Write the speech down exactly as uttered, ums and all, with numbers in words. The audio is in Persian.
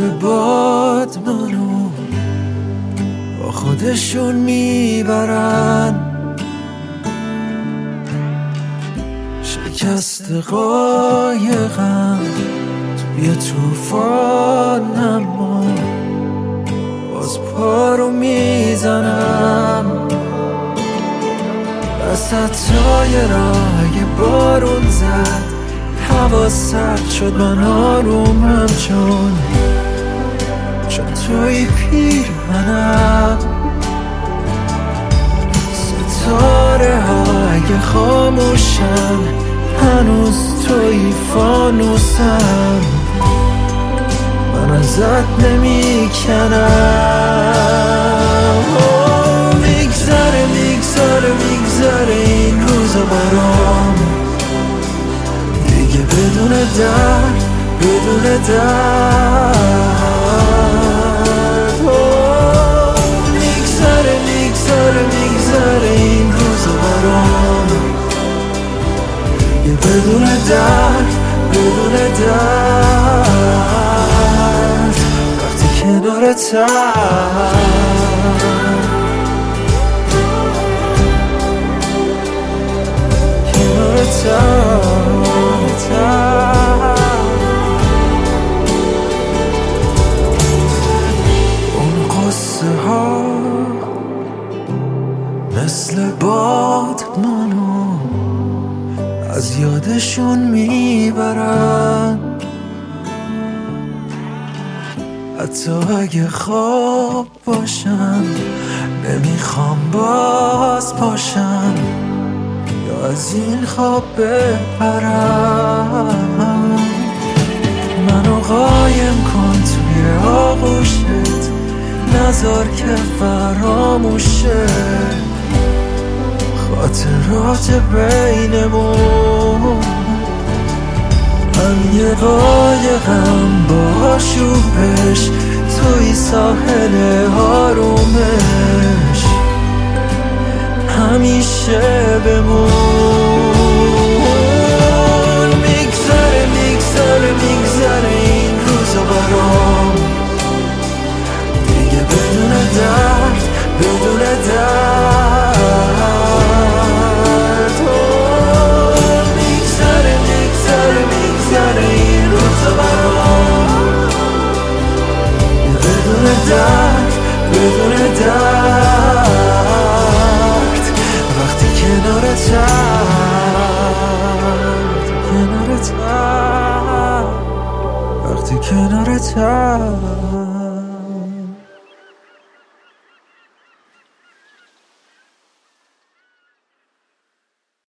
مثل باد منو با خودشون میبرن، شکست قایقم توی توفان، اما باز پا رو میزنم وسط تایرای بارون زد. هوا سرد شد من آرومم چون چون توی پیرهنم. ستاره های خاموشن هنوز توی فانوسم، من ازت نمیکنم. میگذره میگذره میگذره این روزا برام، دیگه بدون درد بدون درد. میگذره میگذره میگذره این روزا برام، دیگه بدون درد بدون درد. وقتی کنارتم اون قصه ها مثل باد منو از یادشون میبرن، حتی اگه خواب باشم نمیخوام باز باشم یا از این خواب بپرم. منو قایم کن توی آغوشت، نذار که فراموشه خاطرات بینمون. من یه قایقم با آشوبش توی ساحل آرومش، همیشه بمون. میگذره میگذره میگذره این روزا برام، دیگه بدون درد بدون درد. میگذره میگذره میگذره این روزا برام، بدون درد بدون درد. وقتی کنارتم وقتی کنارتم